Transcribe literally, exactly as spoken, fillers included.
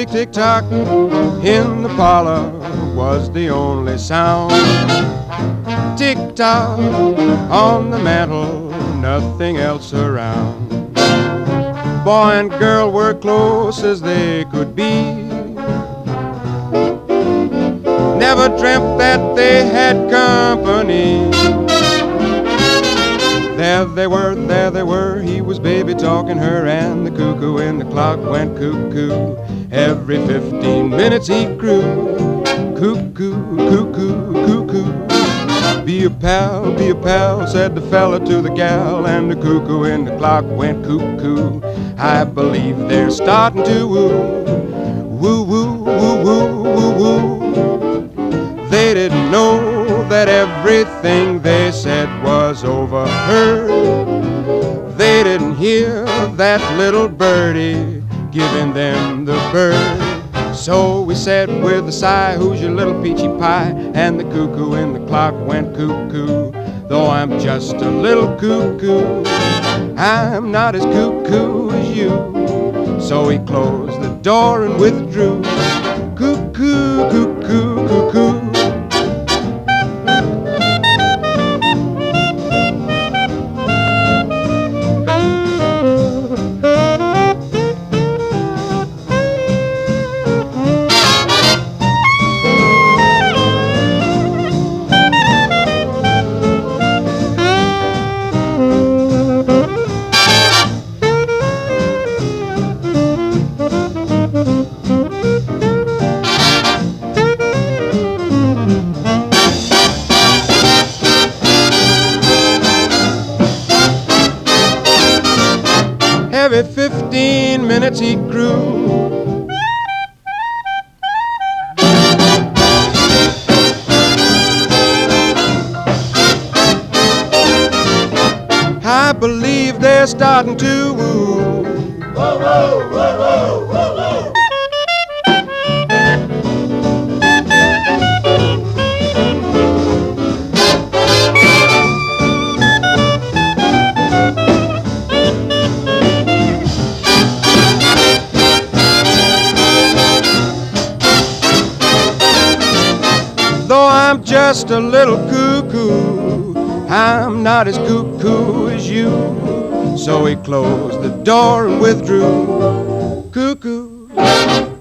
tick, tick, tock in the parlor was the only sound. Tick tock on the mantel, nothing else around. Boy and girl were close as they could be. Never dreamt that they had company. There they were, there they were, he was baby talking her, and the cuckoo in the clock went cuckoo. Every fifteen minutes he crew. Cuckoo, cuckoo, cuckoo. Be a pal, be a pal, said the fella to the gal, and the cuckoo in the clock went cuckoo. I believe they're starting to woo. Woo, woo, woo, woo, woo, woo. They didn't know that everything they said was overheard. They didn't hear that little birdie giving them the bird. So we said with a sigh, who's your little peachy pie? And the cuckoo in the clock went cuckoo. Though I'm just a little cuckoo, I'm not as cuckoo as you. So he closed the door and withdrew. Cuckoo, cuckoo, cuckoo. Every fifteen minutes he grew. I believe they're starting to woo. Whoa, whoa, whoa, whoa, whoa, whoa. Though I'm just a little cuckoo, I'm not as cuckoo as you. So he closed the door and withdrew. Cuckoo.